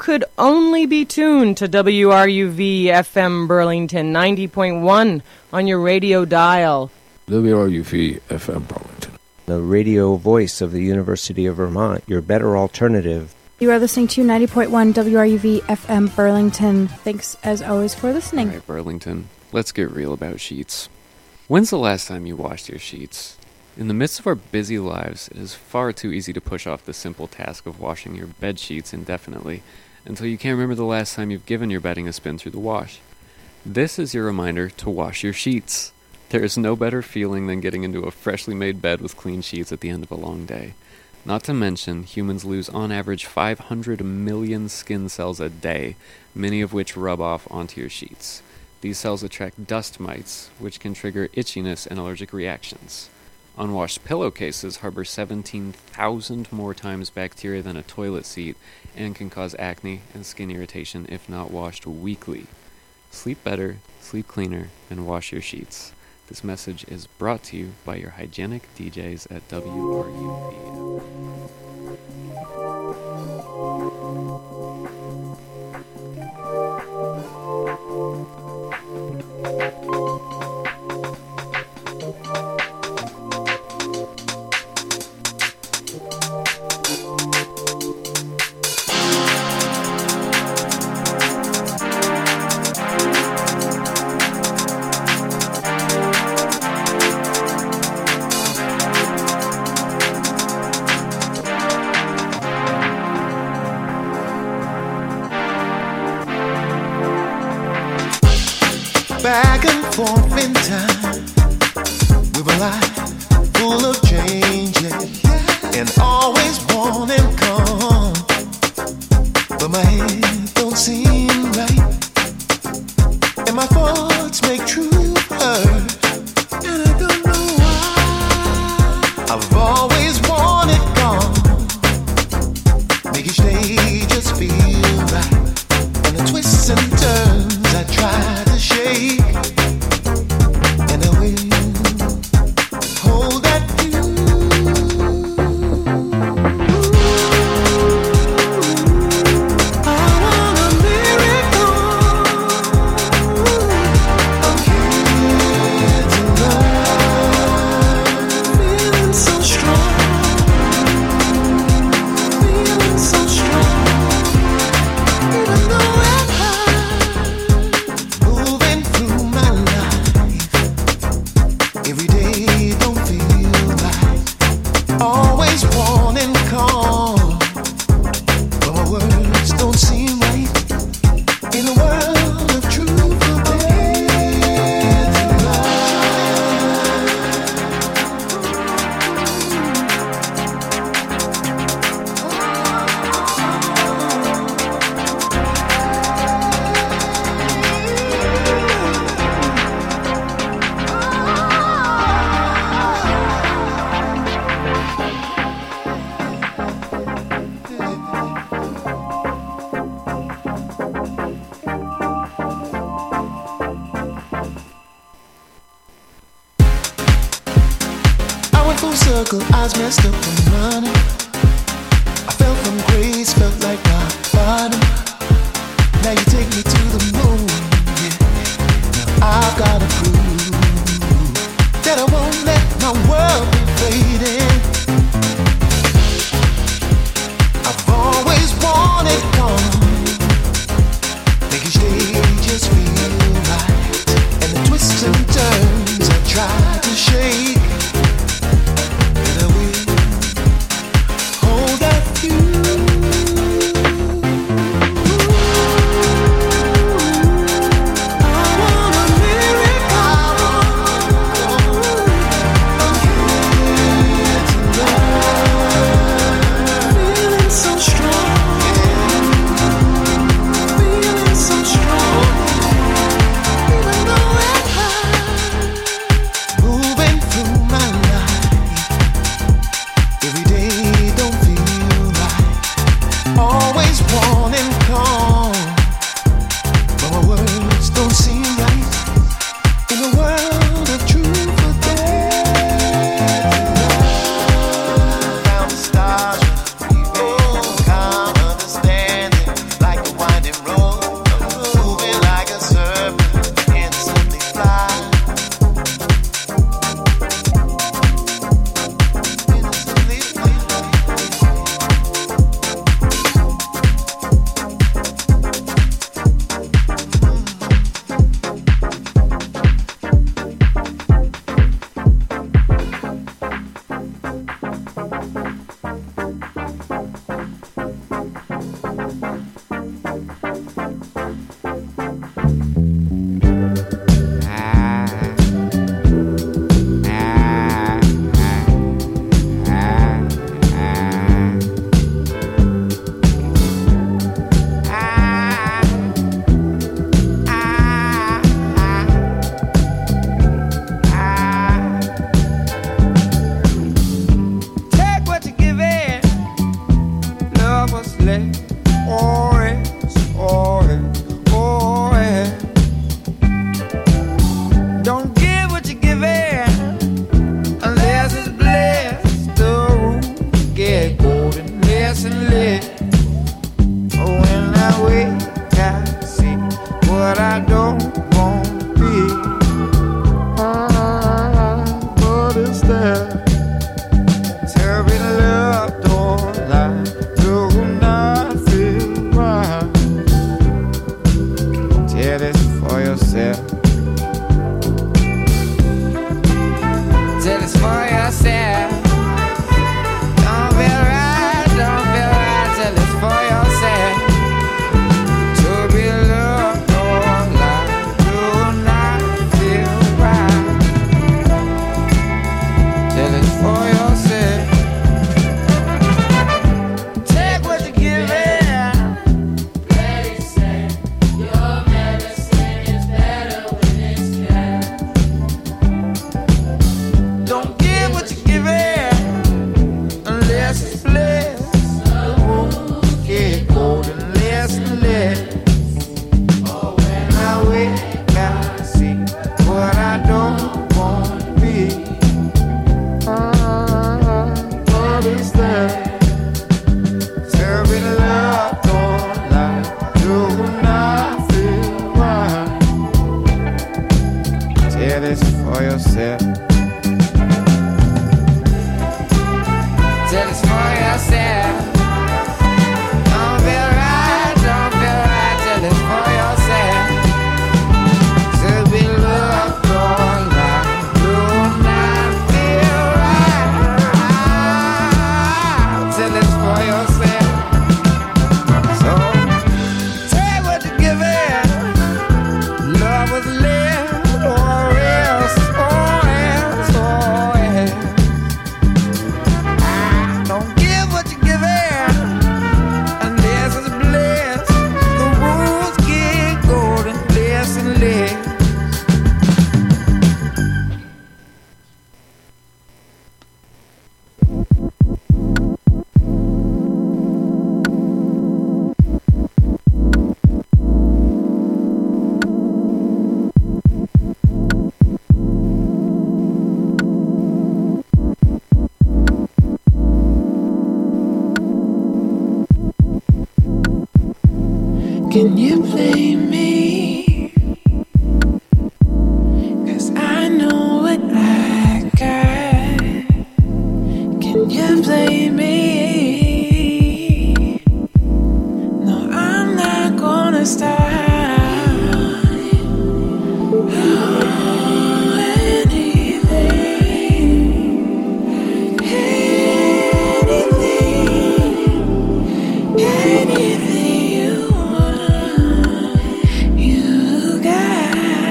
could only be tuned to WRUV FM Burlington 90.1 on your radio dial. WRUV FM Burlington, the radio voice of the University of Vermont, your better alternative. You are listening to 90.1 WRUV FM Burlington. Thanks, as always, for listening. All right, Burlington, let's get real about sheets. When's the last time you washed your sheets? In the midst of our busy lives, it is far too easy to push off the simple task of washing your bed sheets indefinitely until you can't remember the last time you've given your bedding a spin through the wash. This is your reminder to wash your sheets. There is no better feeling than getting into a freshly made bed with clean sheets at the end of a long day. Not to mention, humans lose on average 500 million skin cells a day, many of which rub off onto your sheets. These cells attract dust mites, which can trigger itchiness and allergic reactions. Unwashed pillowcases harbor 17,000 more times bacteria than a toilet seat and can cause acne and skin irritation if not washed weekly. Sleep better, sleep cleaner, and wash your sheets. This message is brought to you by your hygienic DJs at WRUV. Back and forth in time, we were life full of changes, and always wanting calm. But my head don't seem right, and my thoughts make true hurt, and I don't know why. I've always wanted calm, make each day just feel right, and the twists and turns I try to shake, and I will hold at you. I want a miracle. I'm here tonight, feeling so strong, feeling so strong, even though I'm moving through my life. Every day don't feel right. Always wanting calm, but my words don't seem right. In a world of truth, I went full circle, eyes messed up and running. I fell from grace, felt like rock bottom. Now you take me to the moon, yeah. Now I've gotta prove that I won't let my world be fading. I've always wanted calm, make each day just feel right, and the twists and turns I try to shake, and I will hold at you. way I see what I don't want to be. But it's there. Terrible love don't lie, do not feel right. Tell it for yourself. Tell it for yourself. Don't feel right, don't feel right. Tell it for yourself. To be loved don't lie, do not feel right. Tell it for yourself. Take what you're giving. Medicine, your medicine is better when it's kept. Don't give what you're giving unless it's blessed. The rules get cold and less and less. When I wake, I see what I don't want to be. What is that? Terrible love don't lie, do not feel right. Tell this for yourself. Tell this for yourself. Don't feel right, don't feel right. Tell this for yourself. To be loved don't lie, do not feel right. Tell this for yourself. So take what you're giving. Love was left or else, or else, or else. Don't give what you're giving unless it's blessed. The rules get golden, less and less. Can you blame me? 'Cause I know what I got. Can you blame me? No, I'm not gonna stop. Anything you want, you got.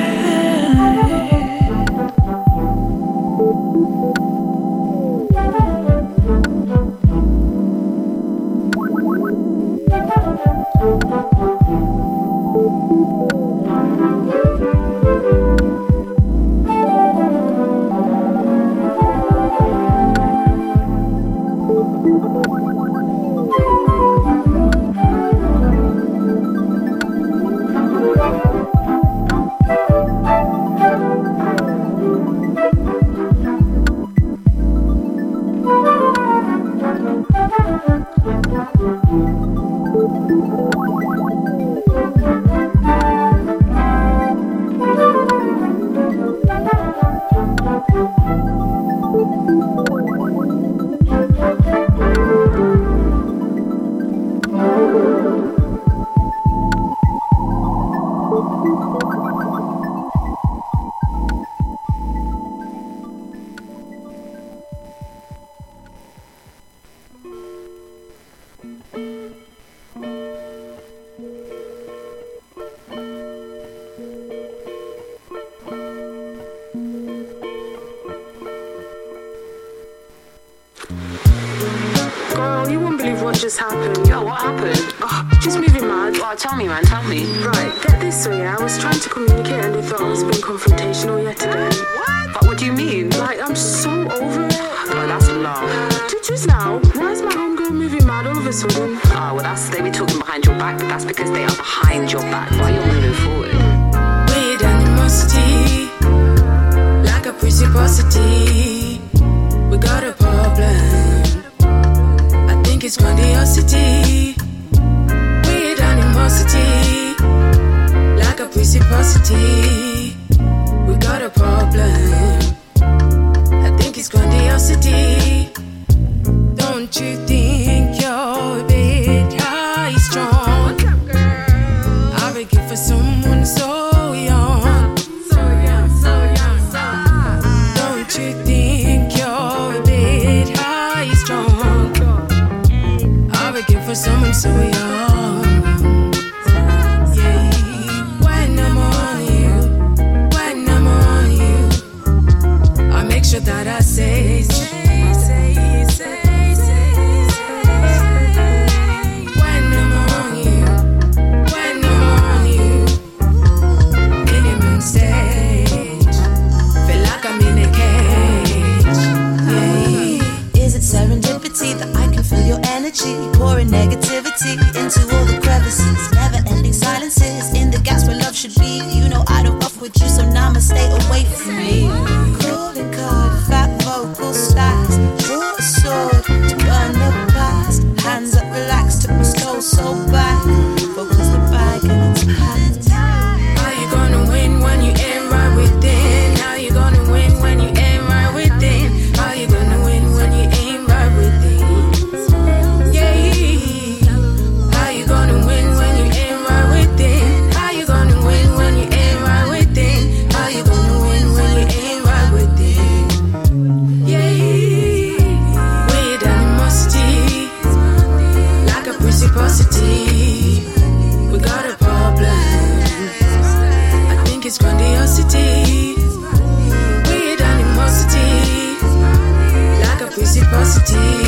just happened? Yo, what happened? Oh, just moving mad. Oh, tell me, man, tell me. Right, get this way, I was trying to communicate and they thought I was being confrontational yet again. What? But what do you mean? Like, I'm so over it. Oh, that's long. Just now, why is my homegirl moving mad all of a sudden? Oh, well, they be talking behind your back, but that's because they are behind your back while you're moving forward. With animosity, like a reciprocity, we got a problem. I think it's grandiosity. With animosity. animosity, like a precipiosity. We got a problem. I think it's grandiosity. Don't you think you're a bit high strong? I would give for someone so young. Don't you think you're a bit high strong? I would give for someone so young. Yeah. When I'm on you, I make sure that I say. That I can feel your energy, pouring negativity into all the crevices, never-ending silences in the gaps where love should be. You know I don't rough with you, so now I'ma stay away from me. Calling card, fat vocal styles, draw a sword to burn the past. Hands up, relax, took my soul so back. Focus the bag and it's packed. How you gonna win when you ain't right within? How you gonna win when you ain't right within? How you gonna win when you ain't right within? We got a problem. I think it's grandiosity. Weird animosity, like a precipiosity.